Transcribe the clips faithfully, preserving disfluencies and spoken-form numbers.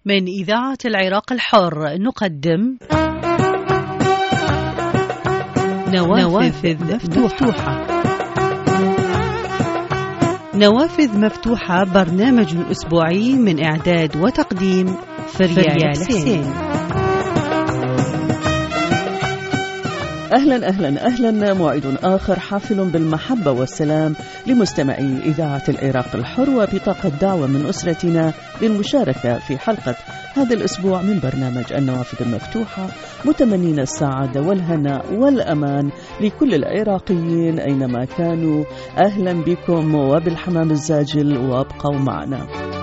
من إذاعة العراق الحر نقدم نوافذ, نوافذ مفتوحة. نوافذ مفتوحة برنامج أسبوعي من إعداد وتقديم فريال حسين. أهلا أهلا أهلا موعد آخر حافل بالمحبة والسلام لمستمعي إذاعة العراق الحر، وبطاقة دعوة من أسرتنا للمشاركة في حلقة هذا الأسبوع من برنامج النوافذ المفتوحة، متمنين السعادة والهناء والأمان لكل العراقيين أينما كانوا. أهلا بكم وبالحمام الزاجل، وابقوا معنا.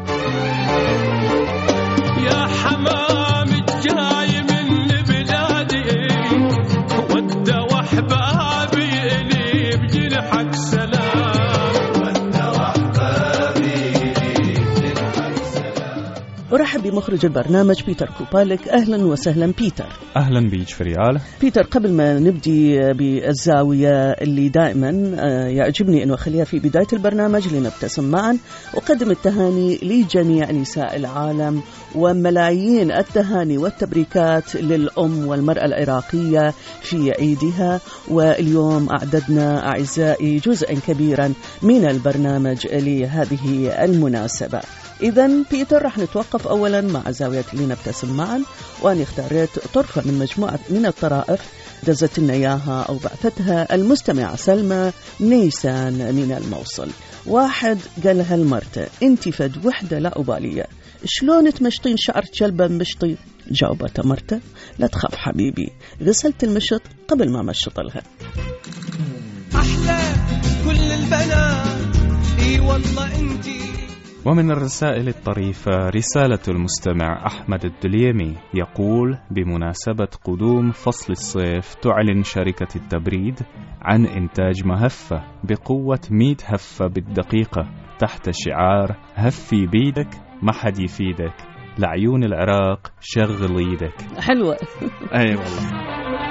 يا حمام الجاي من بلادي ودى وحبابي لي بجنحك سلام، ودى وحبابي لي بجنحك سلام. أرحب بمخرج البرنامج بيتر كوبالك. أهلا وسهلا بيتر. أهلا بيك فريال. بيتر، قبل ما نبدي بالزاوية اللي دائما يعجبني أنه أخليها في بداية البرنامج لنبتسم معا، أقدم التهاني لجميع نساء العالم وملايين التهاني والتبريكات للأم والمرأة العراقية في عيدها. واليوم أعددنا أعزائي جزءا كبيرا من البرنامج لهذه المناسبة. إذن بيتر، رح نتوقف أولا مع زاوية لنبتسم معا، وأنا اختاريت طرفة من مجموعة من الطرائف دزت لنا إياها أو بعثتها المستمعة سلمى نيسان من الموصل. واحد قالها المرتة: انتي فد وحدة لا أبالية، شلون تمشطين شعر كلبة مشطي؟ جاوبت مرته: لا تخاف حبيبي، غسلت المشط قبل ما مشط لها. أحلى كل البنات إي والله انتي. ومن الرسائل الطريفة رسالة المستمع أحمد الدليمي، يقول: بمناسبة قدوم فصل الصيف تعلن شركة التبريد عن إنتاج مهفة بقوة مئة هفة بالدقيقة تحت شعار هفي بيدك ما حد يفيدك، لعيون العراق شغل ايدك. حلوة. أي والله.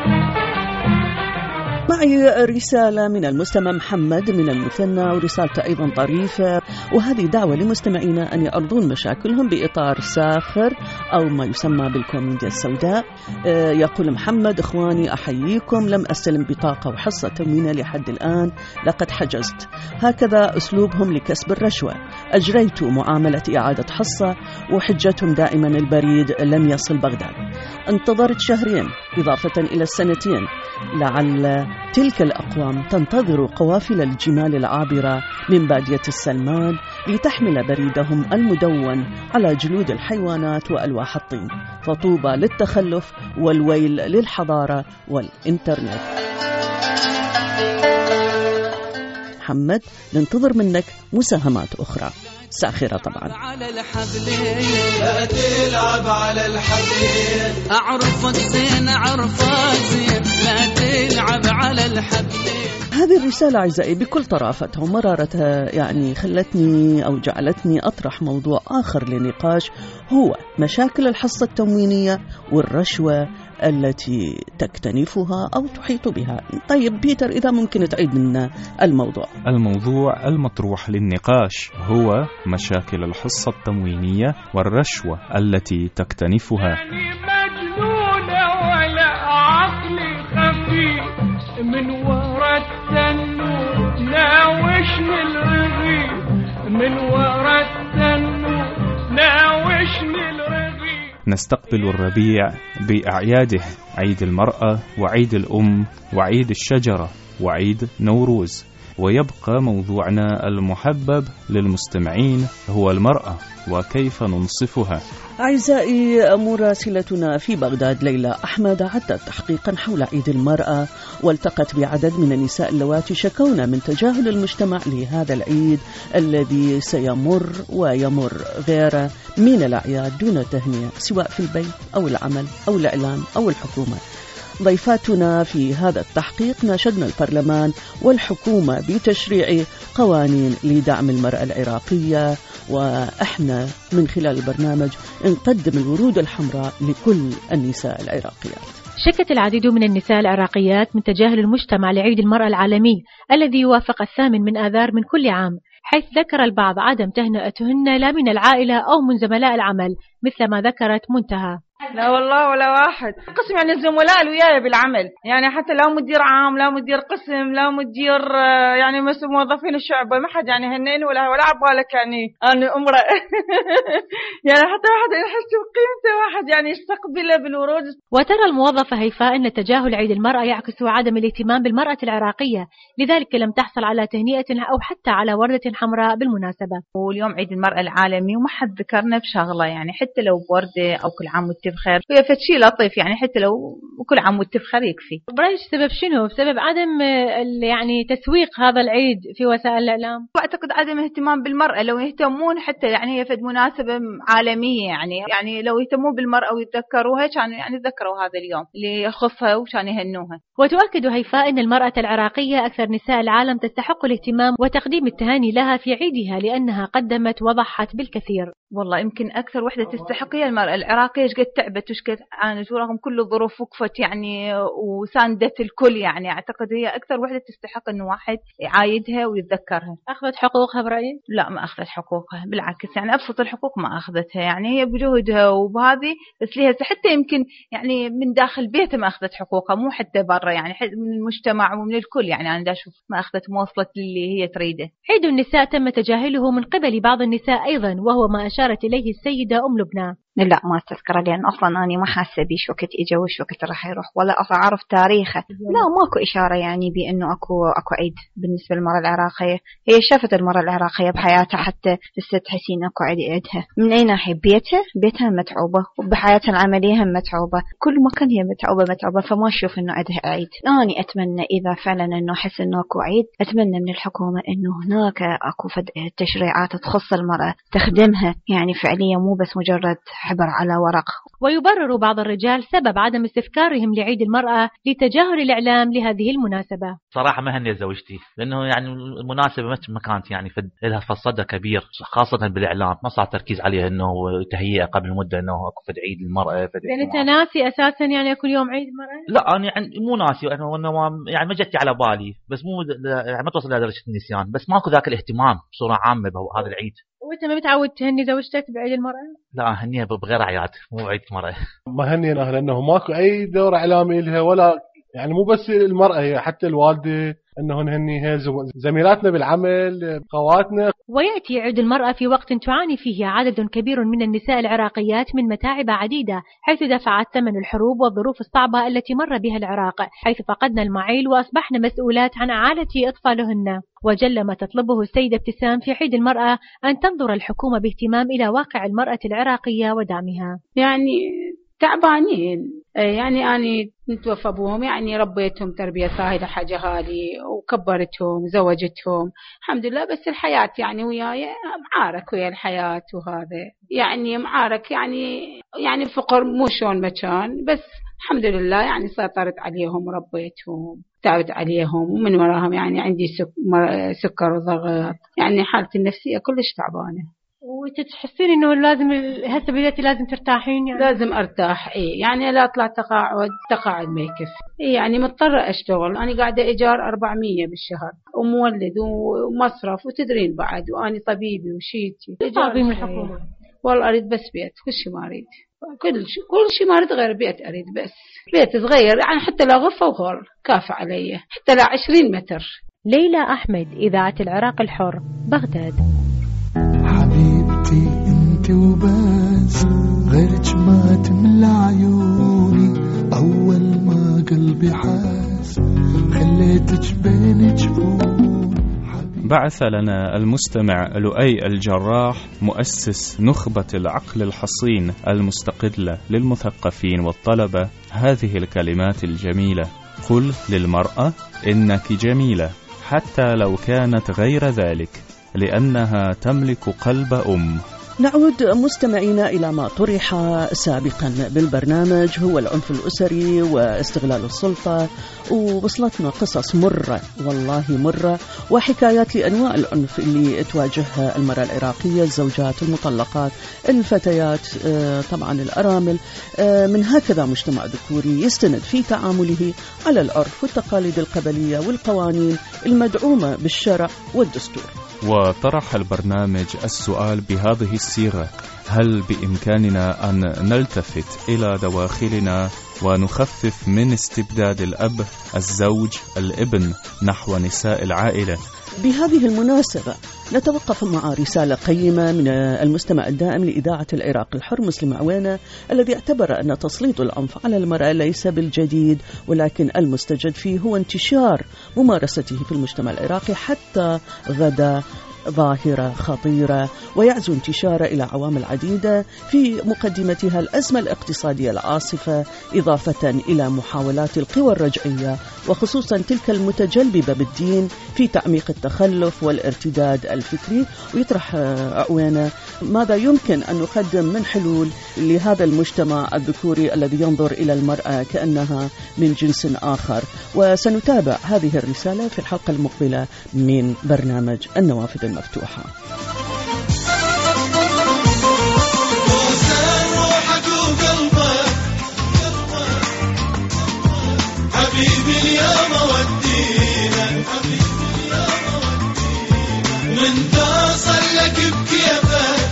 معي رسالة من المستمع محمد من المثنى، ورسالته أيضا طريفة، وهذه دعوة لمستمعينا أن يعرضون مشاكلهم بإطار ساخر أو ما يسمى بالكوميديا السوداء. يقول محمد: إخواني أحييكم، لم أستلم بطاقة وحصة تموينة لحد الآن، لقد حجزت. هكذا أسلوبهم لكسب الرشوة. أجريت معاملة إعادة حصة وحجتهم دائما البريد لم يصل بغداد. انتظرت شهرين إضافة إلى السنتين، لعل تلك الأقوام تنتظر قوافل الجمال العابرة من بادية السلمان لتحمل بريدهم المدون على جلود الحيوانات وألواح الطين. فطوبى للتخلف والويل للحضارة والإنترنت. محمد، ننتظر منك مساهمات أخرى ساخرة طبعا. على الحبلين لا تلعب على الحبلين، أعرفك زين أعرفك زين لا تلعب على الحبلين. هذه الرسالة أعزائي بكل طرافتها ومرارتها يعني خلتني أو جعلتني أطرح موضوع آخر للنقاش، هو مشاكل الحصة التموينية والرشوة التي تكتنفها أو تحيط بها. طيب بيتر، إذا ممكن تعيد لنا الموضوع. الموضوع المطروح للنقاش هو مشاكل الحصة التموينية والرشوة التي تكتنفها. مجنونة ولا عقلي خفيف، من ورا التنور ناوشني الرغيف، من ورا التنور ناوشني الرغيف. نستقبل الربيع بأعياده، عيد المرأة وعيد الأم وعيد الشجرة وعيد نوروز، ويبقى موضوعنا المحبب للمستمعين هو المرأة وكيف ننصفها. أعزائي، مراسلتنا في بغداد ليلى أحمد عدت تحقيقا حول عيد المرأة، والتقت بعدد من النساء اللواتي شكونا من تجاهل المجتمع لهذا العيد الذي سيمر ويمر غيره من الأعياد دون تهنئة، سواء في البيت أو العمل أو الإعلام أو الحكومة. ضيفاتنا في هذا التحقيق ناشدنا البرلمان والحكومة بتشريع قوانين لدعم المرأة العراقية، وإحنا من خلال البرنامج نقدم الورود الحمراء لكل النساء العراقيات. شكت العديد من النساء العراقيات من تجاهل المجتمع لعيد المرأة العالمي الذي يوافق الثامن من آذار من كل عام، حيث ذكر البعض عدم تهنئتهن لا من العائلة أو من زملاء العمل مثل ما ذكرت منتهى. لا والله ولا واحد قسم، يعني الزملاء اللي وياي بالعمل، يعني حتى لا مدير عام لا مدير قسم لا مدير يعني مثل موظفين الشعب، ما حد يعني هنين ولا ولا عبالك يعني أنا أمرأة يعني حتى واحد يحس بقيمته، واحد يعني يستقبله بالورود. وترى الموظفة هيفاء أن تجاهل عيد المرأة يعكس عدم الاهتمام بالمرأة العراقية، لذلك لم تحصل على تهنئة أو حتى على وردة حمراء بالمناسبة. واليوم عيد المرأة العالمي وما حد ذكرنا بشغلة، يعني حتى لو بوردة أو كل عام وانت بخير، وهي فتشي لطيف يعني حتى لو كل عام وانت بخير يكفي. برأيك سبب شنو؟ بسبب عدم يعني تسويق هذا العيد في وسائل الإعلام؟ أعتقد عدم اهتمام بالمرأة. لو يهتمون حتى يعني هي فد مناسبة عالمية، يعني يعني لو يهتمون بالمرأة ويتذكروها كانوا يعني ذكروا هذا اليوم اللي يخصها وكان يهنوها. وتؤكد هيفاء أن المرأة العراقية أكثر نساء العالم تستحق الاهتمام وتقديم التهاني لها في عيدها، لأنها قدمت وضحت بالكثير. والله يمكن أكثر وحدة تستحق هي المرأة العراقية، شقد تعبت وشقد عانت ورغم كل الظروف وقفت يعني وساندت الكل، يعني أعتقد هي أكثر وحدة تستحق إنه واحد يعايدها ويتذكرها. أخذت حقوقها برأيي؟ لا ما أخذت حقوقها، بالعكس يعني أبسط الحقوق ما أخذتها، يعني هي بجهدها وبهذه بس ليها حتى يمكن يعني من داخل بيتها ما أخذت حقوقها، مو حتى برا يعني من المجتمع ومن الكل، يعني أنا دا أشوف ما أخذت مواصلة اللي هي تريده. عيد النساء تم تجاهله من قبل بعض النساء أيضا، وهو ما أشارت إليه السيدة أم لبنان. لا ما تذكره لأن أصلا أنا ما حاسة بيش وقت إجا وش وقت راح يروح ولا أصلا أعرف تاريخه. لا ماكو إشارة يعني بأنه أكو أكو عيد بالنسبة للمرأة العراقية. هي شافت المرأة العراقية بحياتها حتى الست حسين أكو عيد عيدها. من أي ناحية؟ بيتها بيتها متعوبة وبحياتها العملية هم متعوبة، كل مكان هي متعوبة متعوبة، فما أشوف إنه عيدها عيد. أنا أتمنى إذا فعلا إنه أحس إنه أكو عيد، أتمنى من الحكومة إنه هناك أكو تشريعات تخص المرأة تخدمها، يعني فعليا مو بس مجرد حبر على ورق. ويبرر بعض الرجال سبب عدم استذكارهم لعيد المرأة لتجاهل الإعلام لهذه المناسبة. صراحة ما هني زوجتي لأنه يعني المناسبة ما كانت يعني لها فصدى كبير خاصة بالإعلام، ما صار تركيز عليها إنه تهيئة قبل مدة إنه أكو فد عيد المرأة. يعني أنت ناسي أساسا يعني كل يوم عيد المرأة؟ لا أنا يعني مو ناسي، أنا يعني ما جتي على بالي، بس مو يعني ما توصل لدرجة النسيان، بس ماكو ذاك الاهتمام بصورة عامة بهذا العيد. وانت ما متعود تهني زوجتك بعيد المرأة؟ لا هنيها بغير عياد مو عيد المرأة. ما هنينا لأنه ماكو أي دور إعلامي لها، ولا يعني مو بس المرأة هي حتى الوالدة أنه نهنيها، زميلاتنا بالعمل، خواتنا. ويأتي عيد المرأة في وقت تعاني فيه عدد كبير من النساء العراقيات من متاعب عديدة، حيث دفعت ثمن الحروب والظروف الصعبة التي مر بها العراق، حيث فقدنا المعيل وأصبحنا مسؤولات عن عالة أطفالهن. وجل ما تطلبه السيدة ابتسام في عيد المرأة أن تنظر الحكومة باهتمام إلى واقع المرأة العراقية ودعمها. يعني تعبانين، يعني أنا نتوفى أبوهم، يعني ربيتهم تربية صاهدة حاجة هالي وكبرتهم زوجتهم الحمد لله، بس الحياة يعني وياي معارك ويا الحياة، وهذا يعني معارك يعني يعني فقر مو شون مكان، بس الحمد لله يعني سيطرت عليهم وربيتهم تعبت عليهم، ومن وراهم يعني عندي سكر وضغط، يعني حالتي النفسية كلش تعبانة. وتحسين انه لازم هسه بديتي لازم ترتاحين؟ يعني لازم ارتاح، اي يعني لا اطلع تقاعد، تقاعد ما يكفي، إيه يعني مضطرة اشتغل، انا قاعدة ايجار أربعمية بالشهر ومولد ومصرف وتدرين بعد، واني طبيبي وشيتي. طبيب الحكومة والله اريد بس بيت، كل شيء ما اريد، كل شيء كل شيء ما اريد غير بيت، اريد بس بيت صغير يعني حتى لا غرفة وهول كافة علي، حتى لا عشرين متر. ليلى أحمد، إذاعة العراق الحر، بغداد. حبيبتي انت وبس، غيرك ما تملى عيوني، اول ما قلبي حاس خليتك بين جفوني. بعث لنا المستمع لؤي الجراح مؤسس نخبة العقل الحصين المستقلة للمثقفين والطلبة هذه الكلمات الجميلة: قل للمرأة إنك جميلة حتى لو كانت غير ذلك، لأنها تملك قلب أم. نعود مستمعينا إلى ما طرح سابقا بالبرنامج، هو العنف الأسري واستغلال السلطة، ووصلتنا قصص مرة والله مرة وحكايات لأنواع العنف اللي تواجهها المرأة العراقية، الزوجات، المطلقات، الفتيات، طبعا الأرامل، من هكذا مجتمع ذكوري يستند في تعامله على العرف والتقاليد القبلية والقوانين المدعومة بالشرع والدستور. وطرح البرنامج السؤال بهذه الصيغة: هل بإمكاننا أن نلتفت إلى دواخلنا ونخفف من استبداد الأب، الزوج، الابن نحو نساء العائلة؟ بهذه المناسبة نتوقف مع رسالة قيمة من المستمع الدائم لإذاعة العراق الحر مسلم عوينة، الذي اعتبر أن تسليط العنف على المرأة ليس بالجديد، ولكن المستجد فيه هو انتشار ممارسته في المجتمع العراقي حتى غدا ظاهرة خطيرة ويعزو انتشاره إلى عوامل عديدة، في مقدمتها الأزمة الاقتصادية العاصفة، إضافة إلى محاولات القوى الرجعية وخصوصا تلك المتجلببة بالدين في تعميق التخلف والارتداد الفكري. ويطرح عوينة ماذا يمكن أن نقدم من حلول لهذا المجتمع الذكوري الذي ينظر إلى المرأة كأنها من جنس آخر. وسنتابع هذه الرسالة في الحلقة المقبلة من برنامج النوافذ المفتوحة. حبيبي اليوم ودينا من تصل لك بكيفك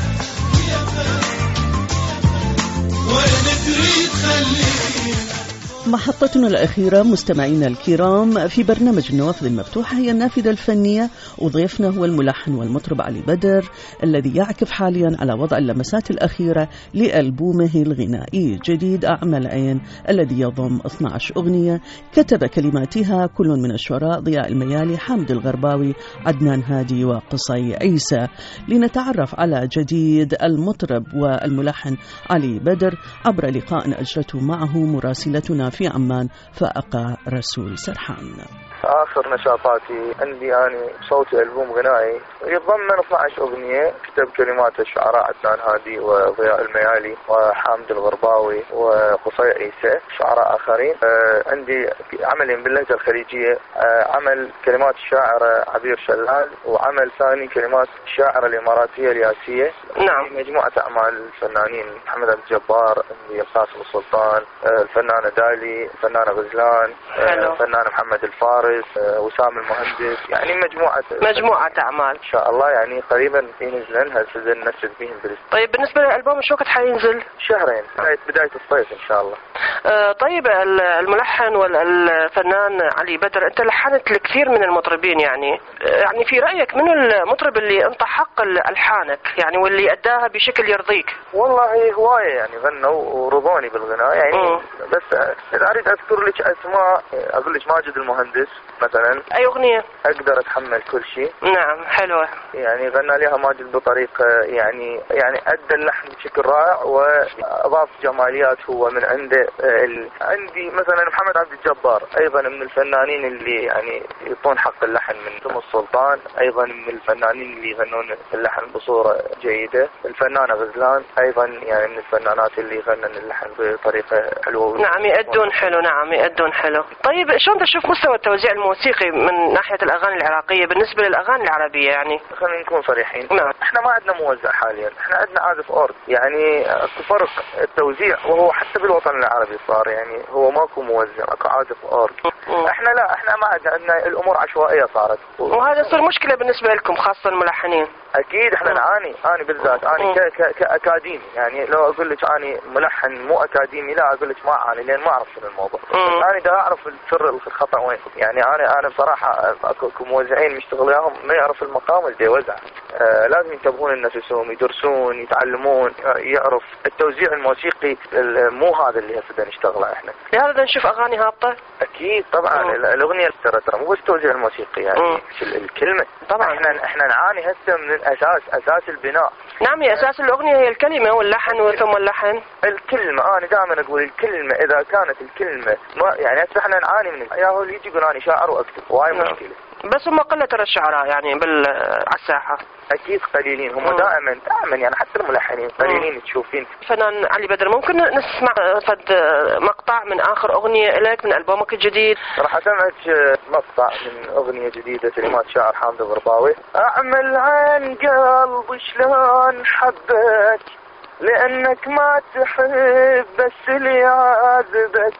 وين تريد خلينا. محطتنا الأخيرة مستمعينا الكرام في برنامج النوافذ المفتوحة هي النافذة الفنية، وضيفنا هو الملحن والمطرب علي بدر، الذي يعكف حاليا على وضع اللمسات الأخيرة لألبومه الغنائي جديد أعمى العين، الذي يضم اثنتي عشرة أغنية كتب كلماتها كل من الشعراء ضياء الميالي، حامد الغرباوي، عدنان هادي وقصي عيسى. لنتعرف على جديد المطرب والملحن علي بدر عبر لقاء أجرته معه مراسلتنا في عمان فائقة رسول سرحان. آخر نشاطاتي عندي أنا صوتي ألبوم غنائي يتضمن اثنتي عشرة أغنية، كتب كلمات الشعراء عدنان هادي وضياء الميالي وحامد الغرباوي وقصي عيسى شعراء آخرين. آه عندي عملين باللهجة الخليجية، آه عمل كلمات الشاعرة عبير شلال، وعمل ثاني كلمات الشاعرة الإماراتية الياسية. نعم. مجموعة أعمال الفنانين محمد عبد الجبار، عندي القاسم السلطان، آه الفنانة دالي، الفنانة غزلان، آه الفنان محمد الفارس، وسام المهندس، يعني مجموعة مجموعة أعمال إن شاء الله، يعني قريبا ينزلن هالسنة ننشد بهم بريست. طيب بالنسبة للألبوم شو وقت حينزل؟ شهرين، بداية بداية الصيف إن شاء الله. آه طيب الملحن والفنان علي بدر، أنت لحنت لكثير من المطربين، يعني يعني في رأيك من المطرب اللي أنت حق ألحانك يعني واللي أداها بشكل يرضيك؟ والله هواية يعني غنوا ورضوني بالغناء يعني م. بس إذا أريد أذكر لك أسماء أقول لك ماجد المهندس مثلا. أي أغنية؟ أقدر أتحمل كل شيء. نعم حلوة. يعني غنى لها ماجد بطريقة يعني يعني أدى اللحن بشكل رائع وأضاف جماليات هو من عنده. عندي مثلا محمد عبد الجبار أيضا من الفنانين اللي يعني يعطون حق اللحن، من ثم السلطان أيضا من الفنانين اللي يغنون اللحن بصورة جيدة. الفنانة غزلان أيضا يعني من الفنانات اللي يغنن اللحن بطريقة حلوة. نعم يأدون حلو. نعم يأدون حلو. طيب شلون تشوف مستوى التوزيع الموسيقي من ناحية الأغاني العراقية بالنسبة للأغاني العربية؟ يعني خلينا نكون صريحين. نعم. احنا ما عندنا موزع حاليا، احنا عندنا عازف أورج، يعني فرق التوزيع، وهو حتى بالوطن العربي صار يعني هو ماكو موزع، اكو عازف أورج. احنا لا، احنا ما عندنا, عندنا الأمور عشوائية صارت، وهذا صار مشكلة بالنسبة لكم خاصة الملحنين. اكيد احنا نعاني، انا بالذات انا كاكاديمي، يعني لو اقول لك انا ملحن مو اكاديمي لا اقول لك ما اعاني، لان ما اعرف شنو الموضوع. انا دا اعرف سر الخطا وين، يعني انا انا بصراحه اكو موزعين مشتغل وياهم ما يعرف المقام اللي يوزع. آه لازم ينتبهون لنفسهم، يدرسون، يتعلمون، يعرف التوزيع الموسيقي مو هذا اللي هسه نشتغله احنا. لهذا نشوف اغاني هابطه. اكيد طبعا. مم. الاغنيه ترى ترى مو بس التوزيع الموسيقي، يعني مم. الكلمه طبعا. احنا احنا نعاني هسه من الاساس، اساس البناء. نعم، هي اساس الاغنيه هي الكلمه واللحن ثم اللحن. الكلمه انا دائما اقول الكلمه، اذا كانت الكلمه ما يعني هسه احنا نعاني من يا هو اللي يجي يقول انا شاعر واكتب، وهاي نعم. مشكله. بس هم قله ترى الشعراء يعني بال على الساحه. اكيد قليلين هم. مم. دائما دائما يعني حتى الملحنين قليلين. مم. تشوفين فنان علي بدر ممكن نسمع فد مقطع من اخر اغنيه لك من البومك الجديد؟ راح اسمعك مقطع من اغنيه جديده كلمات شاعر حامد الغرباوي. اعمل عن قلبي شلون حبك لانك ما تحب بس اللي يعذبك.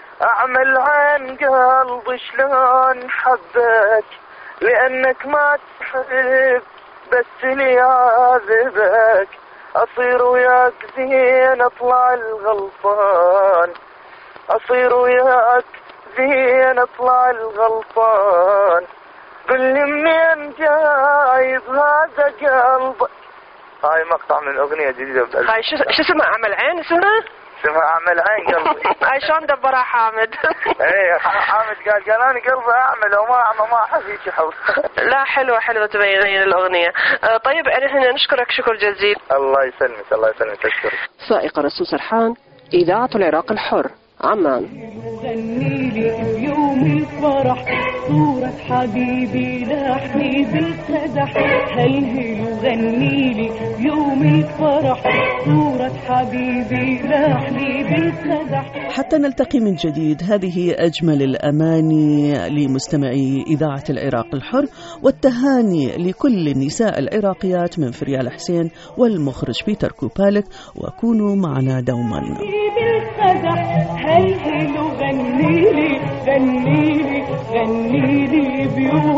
اعمل عن قلبي شلون حبك لانك ما تحب بس لي عذبك أصير وياك زين أطلع الغلطان أصير وياك زين أطلع الغلطان قل لي منين جايب هذا قلبك. هاي مقطع من أغنية جديدة. هاي شو شو اسمها؟ أعمل عين اسمها؟ اسمها أعمل عين قلبي. هاي شلون دبرها حامد؟ ايه حامد قال قال أنا قلبي أعمل وما أعمل ما أحب هيك حب. لا حلوة حلوة تبين الأغنية. أه طيب احنا نشكرك شكر جزيل. الله يسلمك الله يسلمك أشكرك. سائق رسول سرحان، إذاعة العراق الحر، عمان. غني لي يوم الفرح صورة حبيبي لاحني بالقدح، هلهل وغني لي يوم الفرح صورة حبيبي لاحني بالقدح. حتى نلتقي من جديد، هذه أجمل الأماني لمستمعي إذاعة العراق الحر، والتهاني لكل النساء العراقيات من فريال حسين والمخرج بيتر كوبالك، وكونوا معنا دوما. هلهل وغني لي غني لي غني لي بيوم